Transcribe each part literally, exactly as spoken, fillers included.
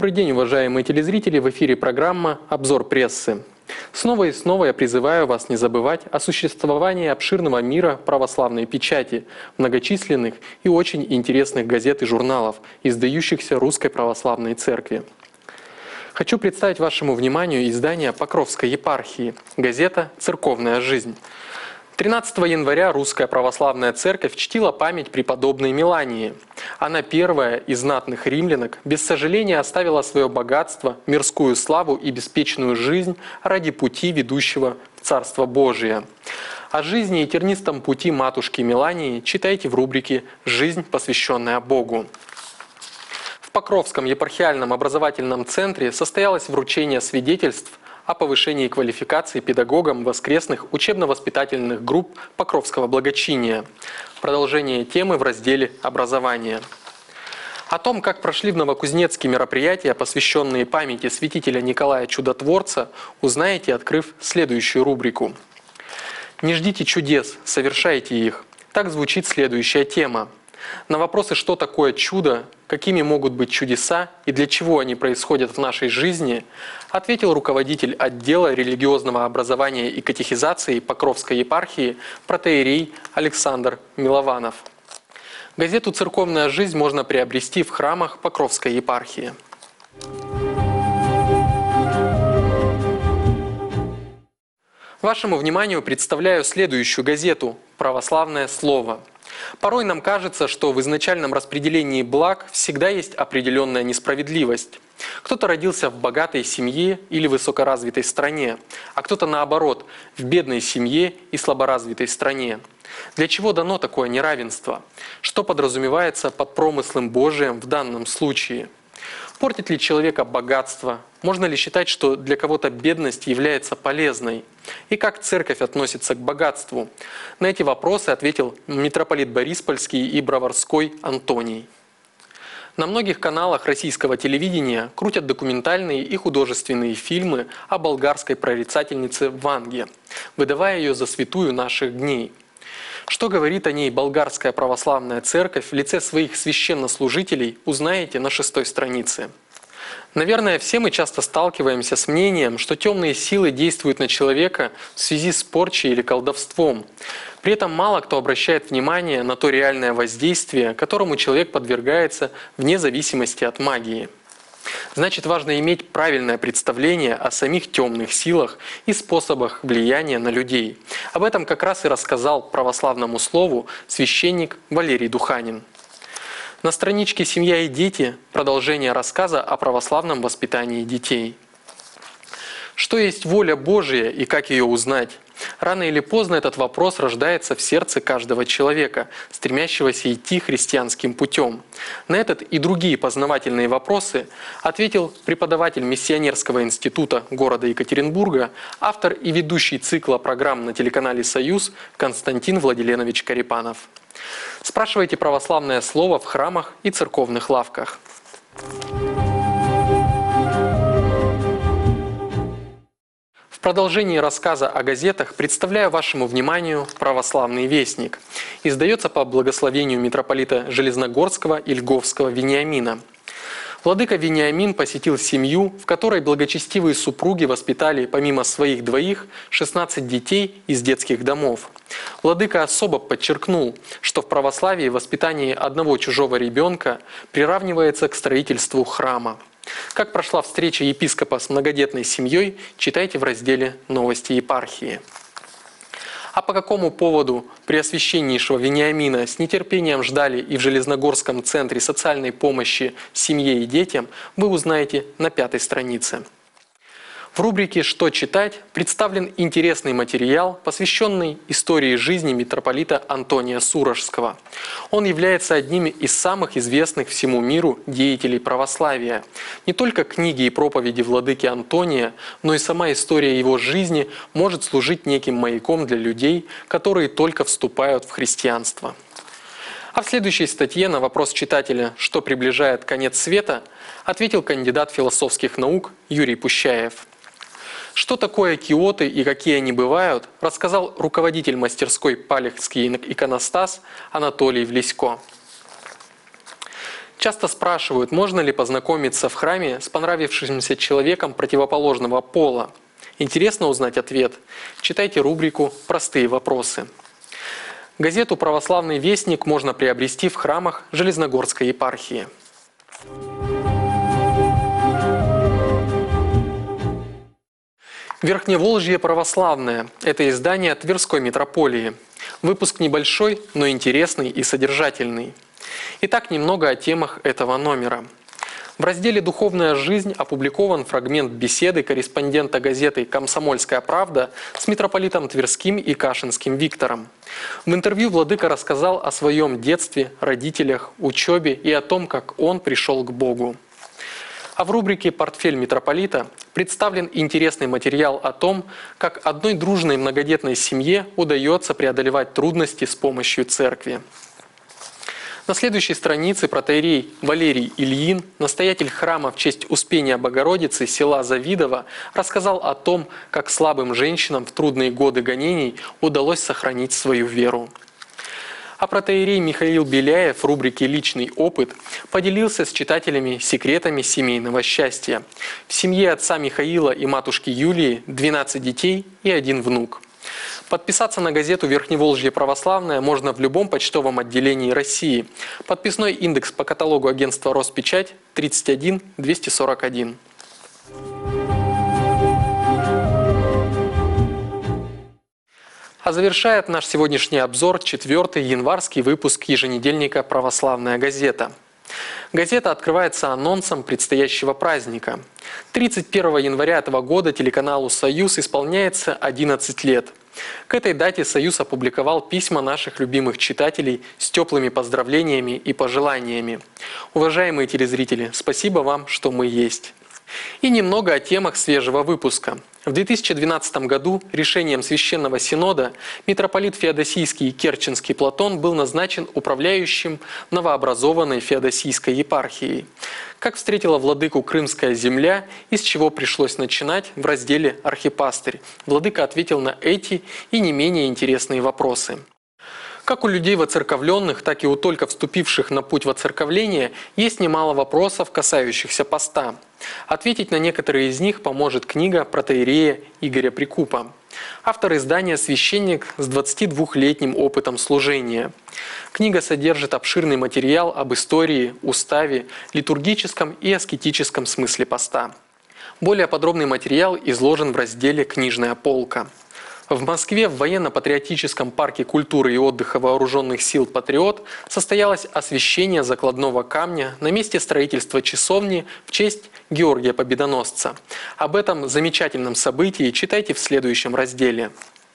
Добрый день, уважаемые телезрители! В эфире программа «Обзор прессы». Снова и снова я призываю вас не забывать о существовании обширного мира православной печати, многочисленных и очень интересных газет и журналов, издающихся Русской Православной Церкви. Хочу представить вашему вниманию издание Покровской епархии, газета «Церковная жизнь». тринадцатого января Русская Православная Церковь чтила память преподобной Мелании. Она первая из знатных римлянок без сожаления оставила свое богатство, мирскую славу и беспечную жизнь ради пути, ведущего в Царство Божие. О жизни и тернистом пути матушки Мелании читайте в рубрике «Жизнь, посвященная Богу». В Покровском епархиальном образовательном центре состоялось вручение свидетельств о повышении квалификации педагогам воскресных учебно-воспитательных групп Покровского благочиния. Продолжение темы в разделе «Образование». О том, как прошли в Новокузнецке мероприятия, посвященные памяти святителя Николая Чудотворца, узнаете, открыв следующую рубрику. «Не ждите чудес, совершайте их». Так звучит следующая тема. На вопросы, что такое чудо, какими могут быть чудеса и для чего они происходят в нашей жизни, ответил руководитель отдела религиозного образования и катехизации Покровской епархии протоиерей Александр Милованов. Газету «Церковная жизнь» можно приобрести в храмах Покровской епархии. Вашему вниманию представляю следующую газету «Православное слово». Порой нам кажется, что в изначальном распределении благ всегда есть определенная несправедливость. Кто-то родился в богатой семье или высокоразвитой стране, а кто-то наоборот, в бедной семье и слаборазвитой стране. Для чего дано такое неравенство? Что подразумевается под промыслом Божиим в данном случае? Портит ли человека богатство? Можно ли считать, что для кого-то бедность является полезной? И как церковь относится к богатству? На эти вопросы ответил митрополит Бориспольский и Броварской Антоний. На многих каналах российского телевидения крутят документальные и художественные фильмы о болгарской прорицательнице Ванге, выдавая ее за святую наших дней. Что говорит о ней Болгарская Православная Церковь в лице своих священнослужителей, узнаете на шестой странице. Наверное, все мы часто сталкиваемся с мнением, что темные силы действуют на человека в связи с порчей или колдовством. При этом мало кто обращает внимание на то реальное воздействие, которому человек подвергается вне зависимости от магии. Значит, важно иметь правильное представление о самих темных силах и способах влияния на людей. Об этом как раз и рассказал православному слову священник Валерий Духанин. На страничке «Семья и дети» продолжение рассказа о православном воспитании детей. Что есть воля Божия и как ее узнать? Рано или поздно этот вопрос рождается в сердце каждого человека, стремящегося идти христианским путем. На этот и другие познавательные вопросы ответил преподаватель Миссионерского института города Екатеринбурга, автор и ведущий цикла программ на телеканале «Союз» Константин Владиленович Карипанов. Спрашивайте православное слово в храмах и церковных лавках. В продолжении рассказа о газетах представляю вашему вниманию «Православный вестник». Издается по благословению митрополита Железногорского и Льговского Вениамина. Владыка Вениамин посетил семью, в которой благочестивые супруги воспитали помимо своих двоих шестнадцать детей из детских домов. Владыка особо подчеркнул, что в православии воспитание одного чужого ребенка приравнивается к строительству храма. Как прошла встреча епископа с многодетной семьей, читайте в разделе «Новости епархии». А по какому поводу Преосвященнейшего Вениамина с нетерпением ждали и в Железногорском центре социальной помощи семье и детям, вы узнаете на пятой странице. В рубрике «Что читать» представлен интересный материал, посвященный истории жизни митрополита Антония Сурожского. Он является одним из самых известных всему миру деятелей православия. Не только книги и проповеди владыки Антония, но и сама история его жизни может служить неким маяком для людей, которые только вступают в христианство. А в следующей статье на вопрос читателя «Что приближает конец света?» ответил кандидат философских наук Юрий Пущаев. Что такое киоты и какие они бывают, рассказал руководитель мастерской «Палехский иконостас» Анатолий Влесько. Часто спрашивают, можно ли познакомиться в храме с понравившимся человеком противоположного пола. Интересно узнать ответ? Читайте рубрику «Простые вопросы». Газету «Православный вестник» можно приобрести в храмах Железногорской епархии. Верхневолжье православное – это издание Тверской митрополии. Выпуск небольшой, но интересный и содержательный. Итак, немного о темах этого номера. В разделе «Духовная жизнь» опубликован фрагмент беседы корреспондента газеты «Комсомольская правда» с митрополитом Тверским и Кашинским Виктором. В интервью владыка рассказал о своем детстве, родителях, учебе и о том, как он пришел к Богу. А в рубрике «Портфель митрополита» представлен интересный материал о том, как одной дружной многодетной семье удается преодолевать трудности с помощью церкви. На следующей странице протоиерей Валерий Ильин, настоятель храма в честь Успения Богородицы села Завидово, рассказал о том, как слабым женщинам в трудные годы гонений удалось сохранить свою веру. А протоиерей Михаил Беляев в рубрике «Личный опыт» поделился с читателями секретами семейного счастья. В семье отца Михаила и матушки Юлии двенадцать детей и один внук. Подписаться на газету «Верхневолжье православное» можно в любом почтовом отделении России. Подписной индекс по каталогу агентства «Роспечать» тридцать один двести сорок один. А завершает наш сегодняшний обзор четвертый январский выпуск еженедельника «Православная газета». Газета открывается анонсом предстоящего праздника. тридцать первого января этого года телеканалу «Союз» исполняется одиннадцать лет. К этой дате «Союз» опубликовал письма наших любимых читателей с теплыми поздравлениями и пожеланиями. Уважаемые телезрители, спасибо вам, что мы есть. И немного о темах свежего выпуска. В две тысячи двенадцатом году решением Священного Синода митрополит Феодосийский и Керченский Платон был назначен управляющим новообразованной Феодосийской епархией. Как встретила владыку Крымская земля, и с чего пришлось начинать в разделе «Архипастырь». Владыка ответил на эти и не менее интересные вопросы. Как у людей воцерковленных, так и у только вступивших на путь воцерковления есть немало вопросов, касающихся поста. Ответить на некоторые из них поможет книга протоиерея Игоря Прикупа. Автор издания «Священник с двадцатидвухлетним опытом служения». Книга содержит обширный материал об истории, уставе, литургическом и аскетическом смысле поста. Более подробный материал изложен в разделе «Книжная полка». В Москве в военно-патриотическом парке культуры и отдыха вооруженных сил «Патриот» состоялось освящение закладного камня на месте строительства часовни в честь Георгия Победоносца. Об этом замечательном событии читайте в следующем разделе.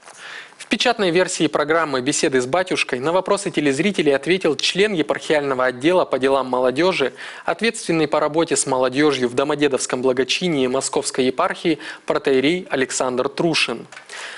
В печатной версии программы «Беседы с батюшкой» на вопросы телезрителей ответил член епархиального отдела по делам молодежи, ответственный по работе с молодежью в Домодедовском благочинии Московской епархии протоиерей Александр Трушин.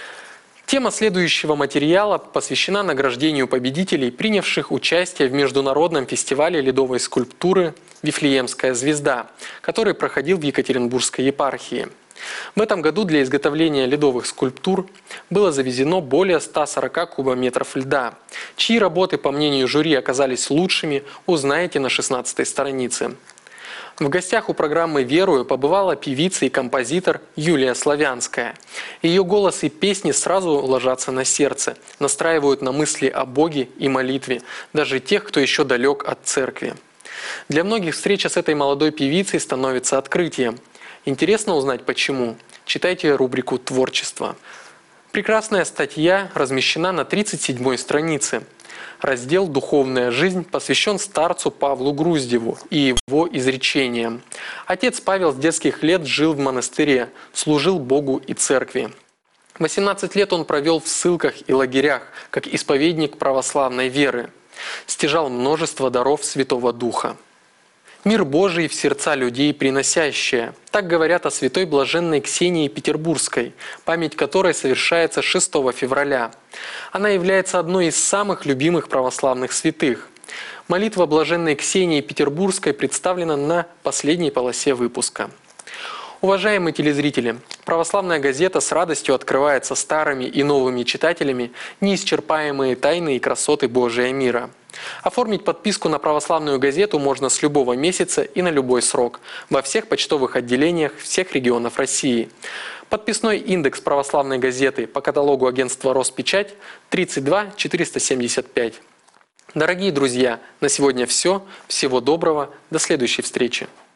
Тема следующего материала посвящена награждению победителей, принявших участие в международном фестивале ледовой скульптуры «Вифлеемская звезда», который проходил в Екатеринбургской епархии. В этом году для изготовления ледовых скульптур было завезено более ста сорока кубометров льда. Чьи работы, по мнению жюри, оказались лучшими, узнаете на шестнадцатой странице. В гостях у программы «Верую» побывала певица и композитор Юлия Славянская. Ее голос и песни сразу ложатся на сердце, настраивают на мысли о Боге и молитве, даже тех, кто еще далек от церкви. Для многих встреча с этой молодой певицей становится открытием. Интересно узнать почему? Читайте рубрику «Творчество». Прекрасная статья размещена на тридцать седьмой странице. Раздел «Духовная жизнь» посвящен старцу Павлу Груздеву и его изречениям. Отец Павел с детских лет жил в монастыре, служил Богу и церкви. восемнадцать лет он провел в ссылках и лагерях, как исповедник православной веры. Стяжал множество даров Святого Духа. «Мир Божий в сердца людей приносящее». Так говорят о святой блаженной Ксении Петербургской, память которой совершается шестого февраля. Она является одной из самых любимых православных святых. Молитва блаженной Ксении Петербургской представлена на последней полосе выпуска. Уважаемые телезрители, православная газета с радостью открывается старыми и новыми читателями неисчерпаемые тайны и красоты Божия мира. Оформить подписку на православную газету можно с любого месяца и на любой срок во всех почтовых отделениях всех регионов России. Подписной индекс православной газеты по каталогу агентства «Роспечать» тридцать два четыреста семьдесят пять. Дорогие друзья, на сегодня все. Всего доброго. До следующей встречи.